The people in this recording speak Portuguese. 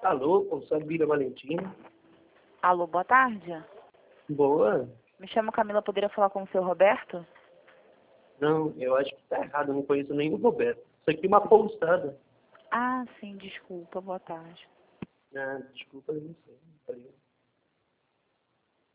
Alô, Sabina Valentina. Alô, boa tarde. Boa. Me chamo Camila, poderia falar com o seu Roberto? Não, eu acho que tá errado, eu não conheço nenhum Roberto. Isso aqui é uma pousada. Ah, sim, desculpa, boa tarde. Ah, desculpa, eu não sei.